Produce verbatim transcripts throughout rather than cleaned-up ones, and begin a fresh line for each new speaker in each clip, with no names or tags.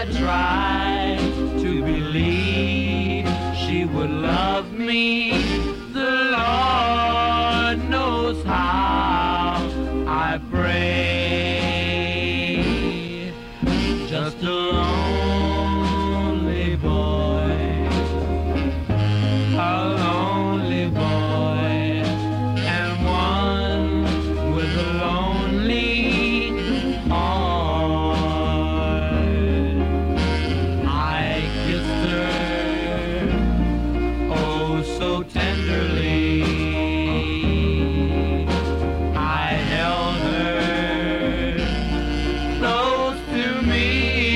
tried to believe she would love me. The Lord knows how I pray. Just a lonely boy, a lonely boy, and one with a lonely heart. I kissed her, oh so tenderly. I held her close to me.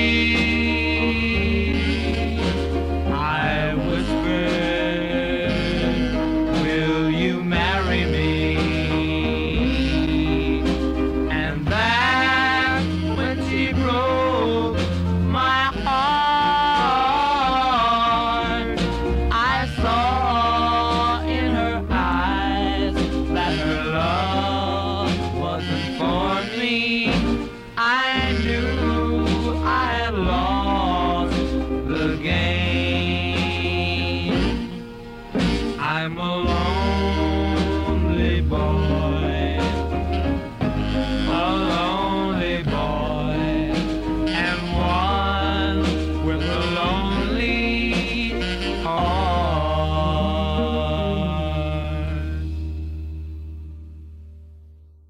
I whispered, will you marry me? And that's when she broke my heart. I saw in her eyes that her love wasn't for me. I knew I had lost the game. I'm a lonely boy, a lonely boy, and one with a lonely heart.